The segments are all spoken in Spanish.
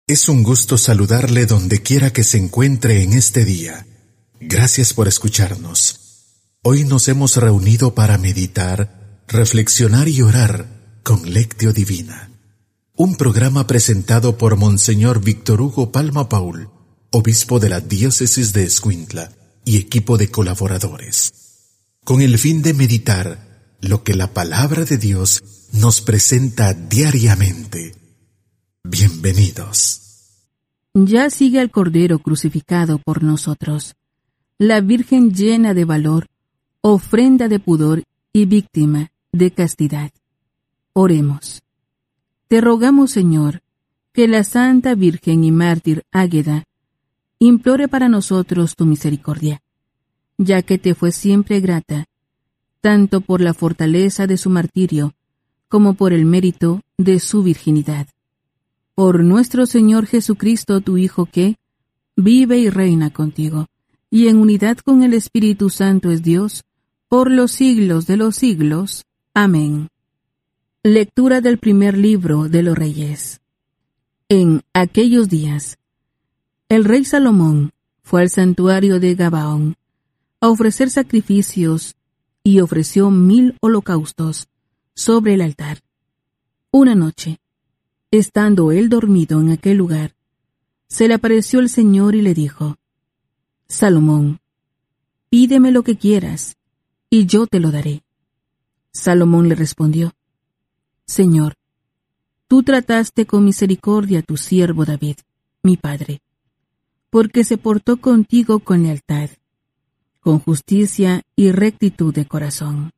Es un gusto saludarle donde quiera que se encuentre en este día. Gracias por escucharnos. Hoy nos hemos reunido para meditar, reflexionar y orar con Lectio Divina. Un programa presentado por Monseñor Víctor Hugo Palma Paul, obispo de la diócesis de Escuintla y equipo de colaboradores, con el fin de meditar lo que la palabra de Dios nos presenta diariamente. Bienvenidos. Ya sigue al Cordero crucificado por nosotros, la Virgen llena de valor, ofrenda de pudor y víctima de castidad. Oremos. Te rogamos, Señor, que la Santa Virgen y Mártir Águeda implore para nosotros tu misericordia, ya que te fue siempre grata, tanto por la fortaleza de su martirio, como por el mérito de su virginidad. Por nuestro Señor Jesucristo, tu Hijo, que vive y reina contigo, y en unidad con el Espíritu Santo es Dios, por los siglos de los siglos. Amén. Lectura del primer libro de los Reyes. En aquellos días, el rey Salomón fue al santuario de Gabaón a ofrecer sacrificios y ofreció 1000 holocaustos sobre el altar. Una noche, estando él dormido en aquel lugar, se le apareció el Señor y le dijo: Salomón, pídeme lo que quieras, y yo te lo daré. Salomón le respondió: Señor, tú trataste con misericordia a tu siervo David, mi padre, porque se portó contigo con lealtad, con justicia y rectitud de corazón.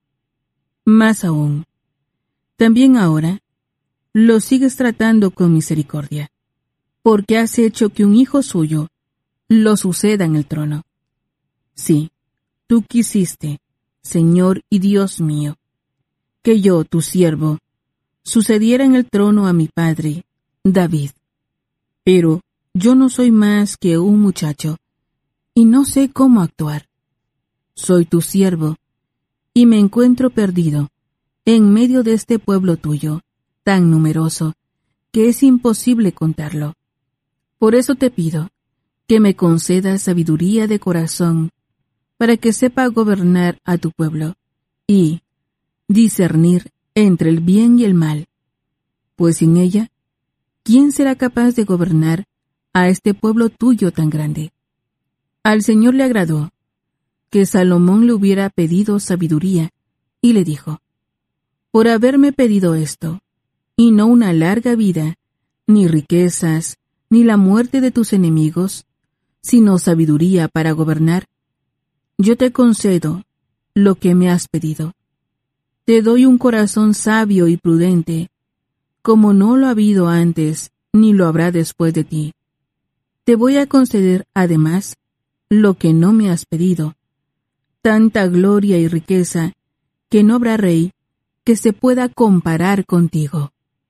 Más aún, también ahora lo sigues tratando con misericordia, porque has hecho que un hijo suyo lo suceda en el trono. Sí, tú quisiste, Señor y Dios mío, que yo, tu siervo, sucediera en el trono a mi padre, David. Pero yo no soy más que un muchacho, y no sé cómo actuar. Soy tu siervo, y me encuentro perdido en medio de este pueblo tuyo, tan numeroso, que es imposible contarlo. Por eso te pido que me concedas sabiduría de corazón, para que sepa gobernar a tu pueblo, y discernir entre el bien y el mal, pues sin ella, ¿quién será capaz de gobernar a este pueblo tuyo tan grande? Al Señor le agradó que Salomón le hubiera pedido sabiduría, y le dijo: por haberme pedido esto, y no una larga vida, ni riquezas, ni la muerte de tus enemigos, sino sabiduría para gobernar, yo te concedo lo que me has pedido. Te doy un corazón sabio y prudente, como no lo ha habido antes, ni lo habrá después de ti. Te voy a conceder, además, lo que no me has pedido, tanta gloria y riqueza, que no habrá rey que se pueda comparar contigo.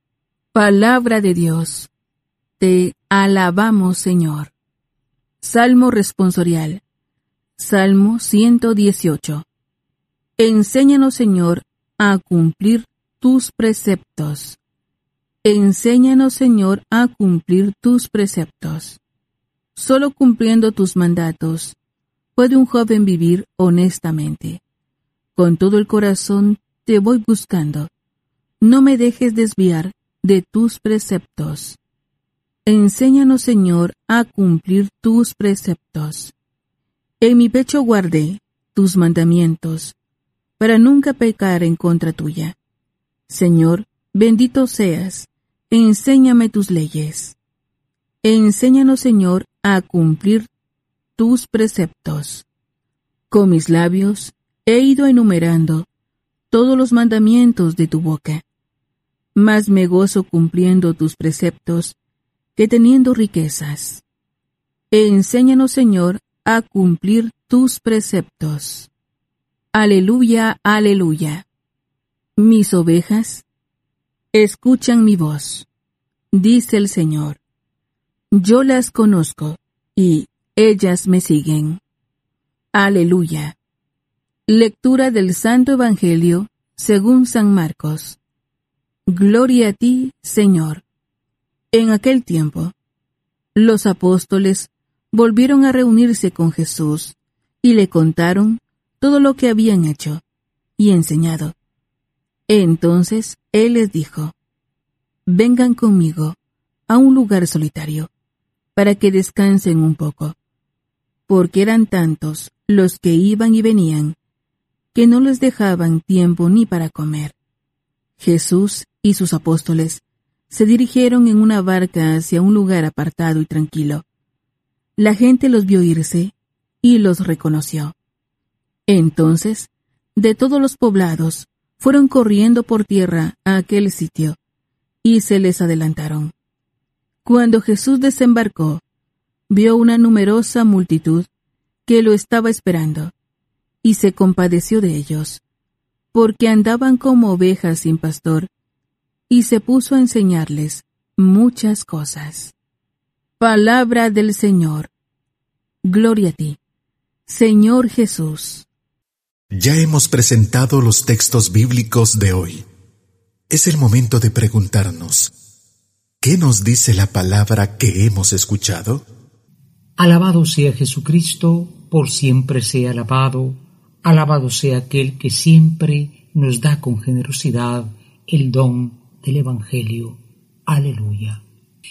Palabra de Dios. Te alabamos, Señor. Salmo responsorial. Salmo 118. Enséñanos, Señor, a cumplir tus preceptos. Enséñanos, Señor, a cumplir tus preceptos. Solo cumpliendo tus mandatos puede un joven vivir honestamente. Con todo el corazón te voy buscando. No me dejes desviar de tus preceptos. Enséñanos, Señor, a cumplir tus preceptos. En mi pecho guardé tus mandamientos, para nunca pecar en contra tuya. Señor, bendito seas, enséñame tus leyes. Enséñanos, Señor, a cumplir tus preceptos. Con mis labios he ido enumerando todos los mandamientos de tu boca. Mas me gozo cumpliendo tus preceptos que teniendo riquezas. Enséñanos, Señor, a cumplir tus preceptos. Aleluya, aleluya. Mis ovejas escuchan mi voz, dice el Señor. Yo las conozco, y ellas me siguen. Aleluya. Lectura del Santo Evangelio según San Marcos. Gloria a ti, Señor. En aquel tiempo, Los apóstoles volvieron a reunirse con Jesús y le contaron todo lo que habían hecho y enseñado. Entonces él les dijo: «Vengan conmigo a un lugar solitario, para que descansen un poco», porque eran tantos los que iban y venían, que no les dejaban tiempo ni para comer. Jesús y sus apóstoles se dirigieron en una barca hacia un lugar apartado y tranquilo. La gente los vio irse y los reconoció. Entonces, de todos los poblados, fueron corriendo por tierra a aquel sitio, y se les adelantaron. Cuando Jesús desembarcó, vio una numerosa multitud que lo estaba esperando, y se compadeció de ellos, porque andaban como ovejas sin pastor, y se puso a enseñarles muchas cosas. Palabra del Señor. Gloria a ti, Señor Jesús. Ya hemos presentado los textos bíblicos de hoy. Es el momento de preguntarnos: ¿qué nos dice la palabra que hemos escuchado? Alabado sea Jesucristo, por siempre sea alabado. Alabado sea aquel que siempre nos da con generosidad el don del Evangelio. Aleluya.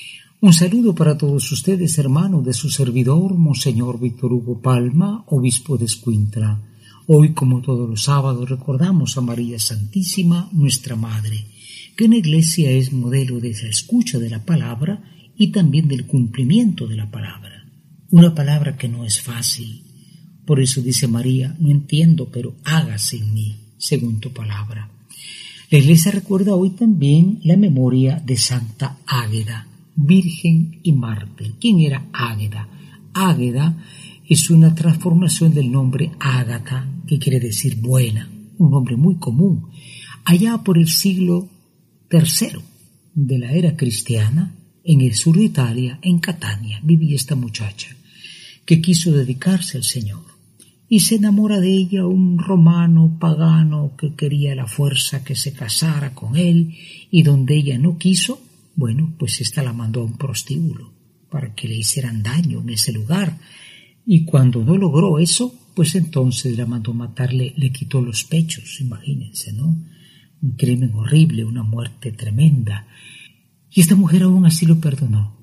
Un saludo para todos ustedes, hermanos, de su servidor, Monseñor Víctor Hugo Palma, obispo de Escuintla. Hoy, como todos los sábados, recordamos a María Santísima, nuestra Madre, que en la Iglesia es modelo de la escucha de la palabra y también del cumplimiento de la palabra. Una palabra que no es fácil. Por eso dice María: no entiendo, pero hágase en mí, según tu palabra. La Iglesia recuerda hoy también la memoria de Santa Águeda, virgen y mártir. ¿Quién era Águeda? Águeda es una transformación del nombre Ágata, que quiere decir buena, un nombre muy común. Allá por el siglo III de la era cristiana, en el sur de Italia, en Catania, vivía esta muchacha que quiso dedicarse al Señor. Y se enamora de ella un romano pagano que quería a la fuerza que se casara con él, y donde ella no quiso, bueno, pues ésta la mandó a un prostíbulo para que le hicieran daño en ese lugar. Y cuando no logró eso, pues entonces la mandó matarle, le quitó los pechos, imagínense, ¿no? Un crimen horrible, una muerte tremenda. Y esta mujer aún así lo perdonó.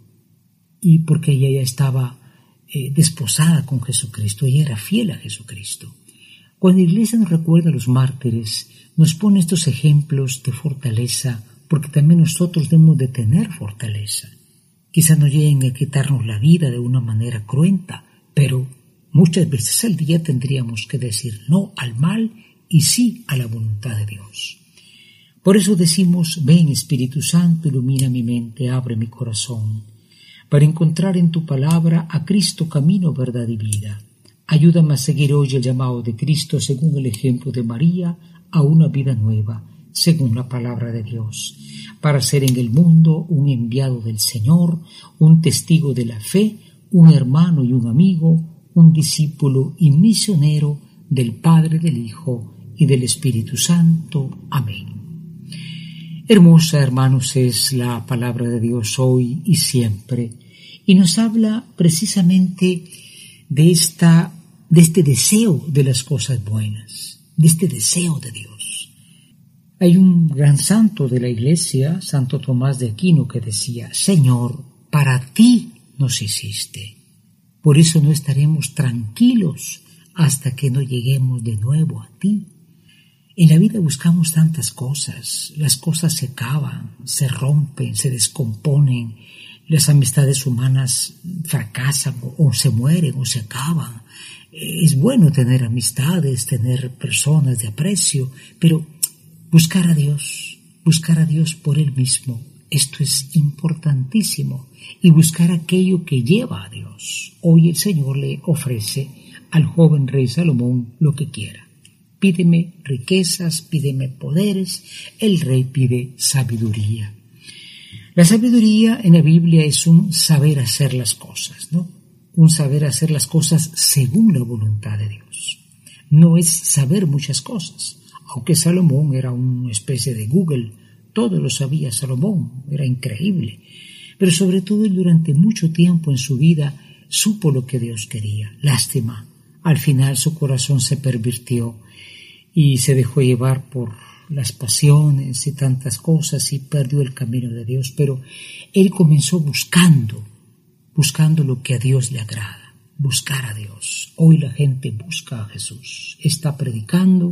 Y porque ella ya estaba desposada con Jesucristo, ella era fiel a Jesucristo. Cuando la Iglesia nos recuerda a los mártires, nos pone estos ejemplos de fortaleza, porque también nosotros debemos de tener fortaleza. Quizás no lleguen a quitarnos la vida de una manera cruenta, pero muchas veces al día tendríamos que decir no al mal y sí a la voluntad de Dios. Por eso decimos: ven Espíritu Santo, ilumina mi mente, abre mi corazón, para encontrar en tu palabra a Cristo, camino, verdad y vida. Ayúdame a seguir hoy el llamado de Cristo según el ejemplo de María a una vida nueva, según la palabra de Dios, para ser en el mundo un enviado del Señor, un testigo de la fe, un hermano y un amigo, un discípulo y misionero del Padre, del Hijo y del Espíritu Santo. Amén. Hermosa, hermanos, es la palabra de Dios hoy y siempre, y nos habla precisamente de este deseo de las cosas buenas, de este deseo de Dios. Hay un gran santo de la Iglesia, Santo Tomás de Aquino, que decía: Señor, para ti nos hiciste. Por eso no estaremos tranquilos hasta que no lleguemos de nuevo a ti. En la vida buscamos tantas cosas, las cosas se acaban, se rompen, se descomponen, las amistades humanas fracasan o se mueren o se acaban. Es bueno tener amistades, tener personas de aprecio, pero buscar a Dios por Él mismo, esto es importantísimo, y buscar aquello que lleva a Dios. Hoy el Señor le ofrece al joven rey Salomón lo que quiera. Pídeme riquezas, pídeme poderes, el rey pide sabiduría. La sabiduría en la Biblia es un saber hacer las cosas, ¿no? Un saber hacer las cosas según la voluntad de Dios. No es saber muchas cosas, aunque Salomón era una especie de Google, todo lo sabía Salomón, era increíble. pero sobre todo él durante mucho tiempo en su vida supo lo que Dios quería. Lástima, al final su corazón se pervirtió y se dejó llevar por las pasiones y tantas cosas y perdió el camino de Dios, pero él comenzó buscando lo que a Dios le agrada, buscar a Dios. Hoy la gente busca a Jesús, está predicando,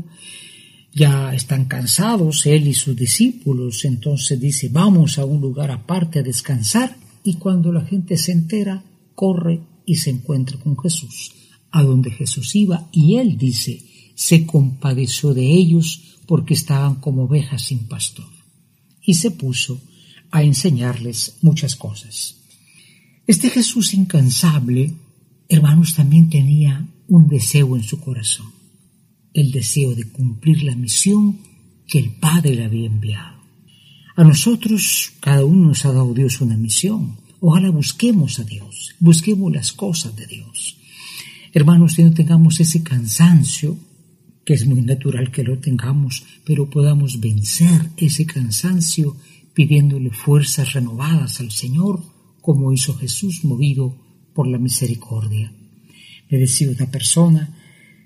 ya están cansados él y sus discípulos, entonces dice, vamos a un lugar aparte a descansar, y cuando la gente se entera, corre y se encuentra con Jesús, a donde Jesús iba, y él dice, se compadeció de ellos porque estaban como ovejas sin pastor, y se puso a enseñarles muchas cosas. Este Jesús incansable, hermanos, también tenía un deseo en su corazón, el deseo de cumplir la misión que el Padre le había enviado. A nosotros, cada uno nos ha dado Dios una misión. Ojalá busquemos a Dios, busquemos las cosas de Dios. Hermanos, si no tengamos ese cansancio, que es muy natural que lo tengamos, pero podamos vencer ese cansancio pidiéndole fuerzas renovadas al Señor, como hizo Jesús, movido por la misericordia. Me decía una persona,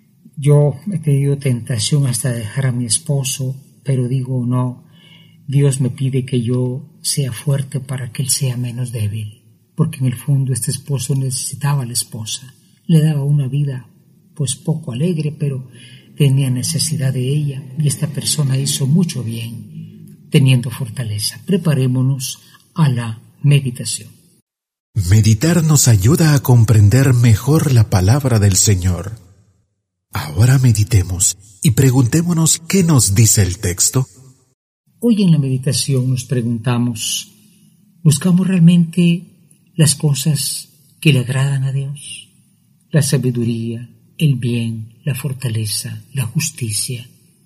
yo he tenido tentación hasta dejar a mi esposo, pero digo no, Dios me pide que yo sea fuerte para que él sea menos débil, porque en el fondo este esposo necesitaba a la esposa, le daba una vida pues poco alegre, pero tenía necesidad de ella, y esta persona hizo mucho bien, teniendo fortaleza. Preparémonos a la meditación. Meditar nos ayuda a comprender mejor la palabra del Señor. Ahora meditemos y preguntémonos qué nos dice el texto. Hoy en la meditación nos preguntamos, ¿buscamos realmente las cosas que le agradan a Dios? La sabiduría, el bien, la fortaleza, la justicia.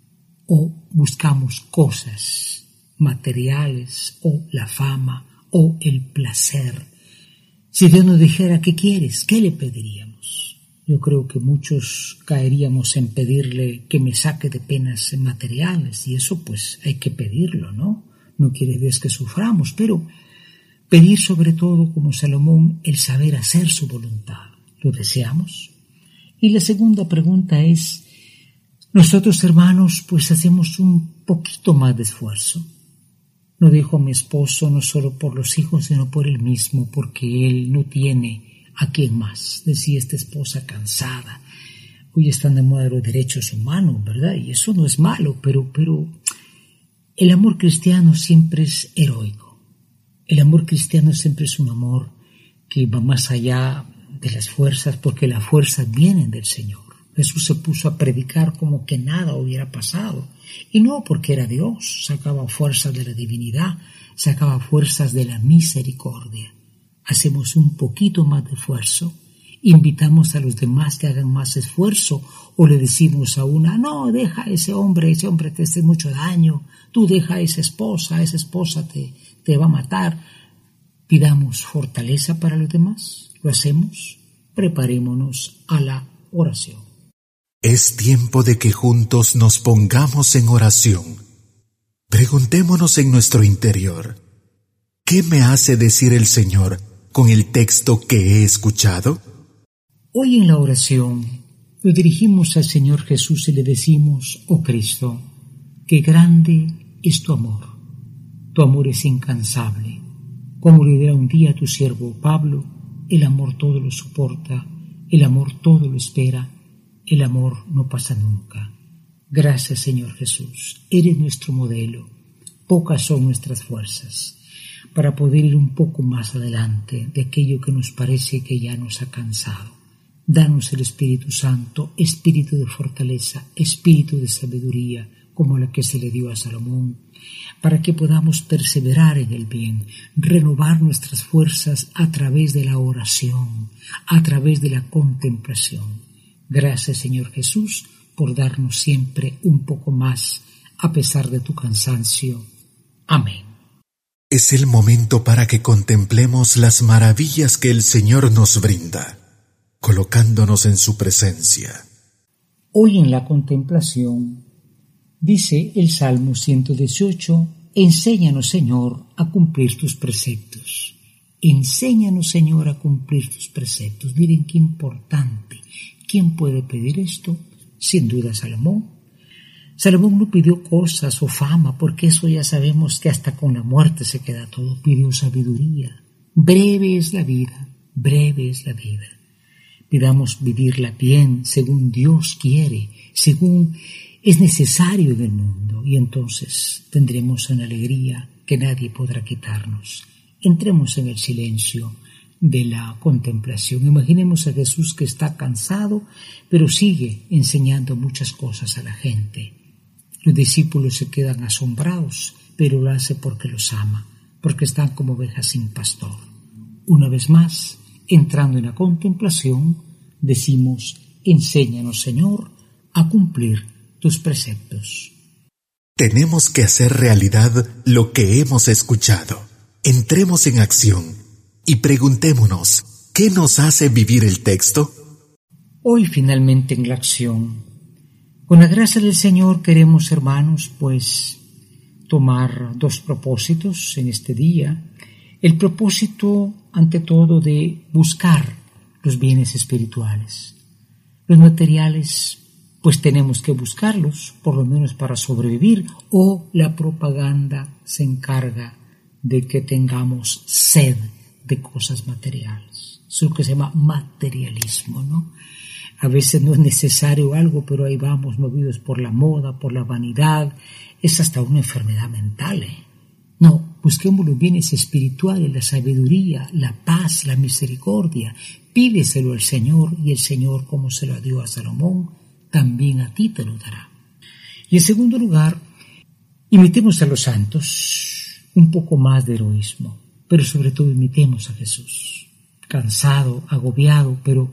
¿O buscamos cosas materiales, o la fama, o el placer? Si Dios nos dijera, ¿qué quieres? ¿Qué le pediríamos? Yo creo que muchos caeríamos en pedirle que me saque de penas materiales, y eso pues hay que pedirlo, ¿no? No quiere Dios que suframos, pero pedir sobre todo, como Salomón, el saber hacer su voluntad. ¿Lo deseamos? Y la segunda pregunta es, nosotros hermanos pues hacemos un poquito más de esfuerzo. No dejo a mi esposo no solo por los hijos, sino por él mismo, porque él no tiene a quién más. Decía esta esposa cansada. Hoy están de moda los derechos humanos, ¿verdad? Y eso no es malo, pero el amor cristiano siempre es heroico. El amor cristiano siempre es un amor que va más allá de las fuerzas, porque las fuerzas vienen del Señor. Jesús se puso a predicar como que nada hubiera pasado, y no porque era Dios, sacaba fuerzas de la divinidad, sacaba fuerzas de la misericordia. Hacemos un poquito más de esfuerzo, invitamos a los demás que hagan más esfuerzo, o le decimos a una, no, deja a ese hombre te hace mucho daño, tú deja a esa esposa te va a matar. Pidamos fortaleza para los demás. ¿Lo hacemos? Preparémonos a la oración. Es tiempo de que juntos nos pongamos en oración. Preguntémonos en nuestro interior, ¿qué me hace decir el Señor con el texto que he escuchado? Hoy en la oración nos dirigimos al Señor Jesús y le decimos, oh Cristo, qué grande es tu amor es incansable. Como le dirá un día a tu siervo Pablo, el amor todo lo soporta, el amor todo lo espera, el amor no pasa nunca. Gracias, Señor Jesús, eres nuestro modelo. Pocas son nuestras fuerzas para poder ir un poco más adelante de aquello que nos parece que ya nos ha cansado. Danos el Espíritu Santo, espíritu de fortaleza, espíritu de sabiduría, como la que se le dio a Salomón, para que podamos perseverar en el bien, renovar nuestras fuerzas a través de la oración, a través de la contemplación. Gracias, Señor Jesús, por darnos siempre un poco más, a pesar de tu cansancio. Amén. Es el momento para que contemplemos las maravillas que el Señor nos brinda, colocándonos en su presencia. Hoy en la contemplación, dice el Salmo 118, enséñanos, Señor, a cumplir tus preceptos. Enséñanos, Señor, a cumplir tus preceptos. Miren qué importante. ¿Quién puede pedir esto? Sin duda Salomón. Salomón no pidió cosas o fama, porque eso ya sabemos que hasta con la muerte se queda todo. Pidió sabiduría. Breve es la vida, breve es la vida. Pidamos vivirla bien, según Dios quiere, según es necesario en el mundo, y entonces tendremos una alegría que nadie podrá quitarnos. Entremos en el silencio de la contemplación. Imaginemos a Jesús que está cansado, pero sigue enseñando muchas cosas a la gente. Los discípulos se quedan asombrados, pero lo hace porque los ama, porque están como ovejas sin pastor. Una vez más, entrando en la contemplación, decimos: enséñanos, Señor, a cumplir tus preceptos. Tenemos que hacer realidad lo que hemos escuchado. Entremos en acción y preguntémonos, ¿qué nos hace vivir el texto? Hoy finalmente en la acción, con la gracia del Señor queremos, hermanos, pues tomar dos propósitos en este día. El propósito, ante todo, de buscar los bienes espirituales. Los materiales, pues tenemos que buscarlos, por lo menos para sobrevivir, o la propaganda se encarga de que tengamos sed de cosas materiales. Eso es lo que se llama materialismo, ¿no? A veces no es necesario algo, pero ahí vamos movidos por la moda, por la vanidad. Es hasta una enfermedad mental, No, busquemos los bienes espirituales, la sabiduría, la paz, la misericordia. Pídeselo al Señor, y el Señor, como se lo dio a Salomón, también a ti te lo dará. Y en segundo lugar, imitemos a los santos, un poco más de heroísmo, pero sobre todo imitemos a Jesús. Cansado, agobiado, pero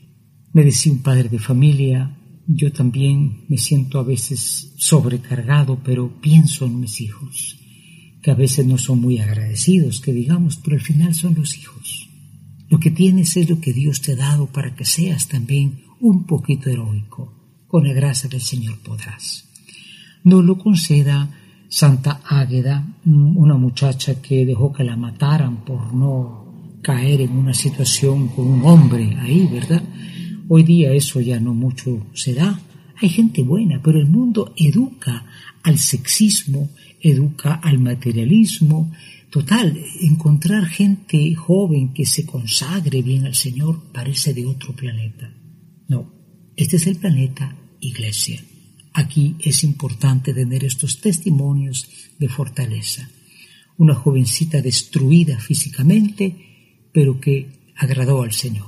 me decía un padre de familia, yo también me siento a veces sobrecargado, pero pienso en mis hijos, que a veces no son muy agradecidos, que digamos, pero al final son los hijos. Lo que tienes es lo que Dios te ha dado para que seas también un poquito heroico. Con la gracia del Señor podrás. Nos lo conceda Santa Águeda, una muchacha que dejó que la mataran por no caer en una situación con un hombre ahí, ¿verdad? Hoy día eso ya no mucho se da. Hay gente buena, pero el mundo educa al sexismo, educa al materialismo. Total, encontrar gente joven que se consagre bien al Señor parece de otro planeta. No, este es el planeta Iglesia. Aquí es importante tener estos testimonios de fortaleza. Una jovencita destruida físicamente, pero que agradó al Señor.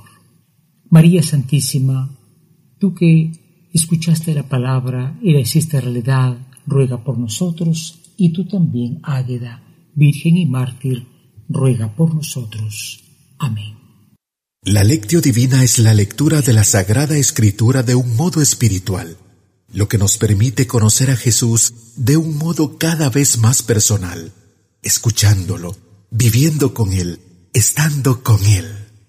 María Santísima, tú que escuchaste la palabra y la hiciste realidad, ruega por nosotros, y tú también, Águeda, Virgen y mártir, ruega por nosotros. Amén. La Lectio Divina es la lectura de la Sagrada Escritura de un modo espiritual, lo que nos permite conocer a Jesús de un modo cada vez más personal, escuchándolo, viviendo con Él, estando con Él.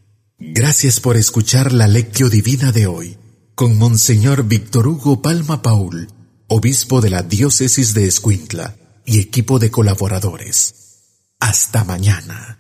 Gracias por escuchar la Lectio Divina de hoy, con Monseñor Víctor Hugo Palma Paul, obispo de la Diócesis de Escuintla, y equipo de colaboradores. Hasta mañana.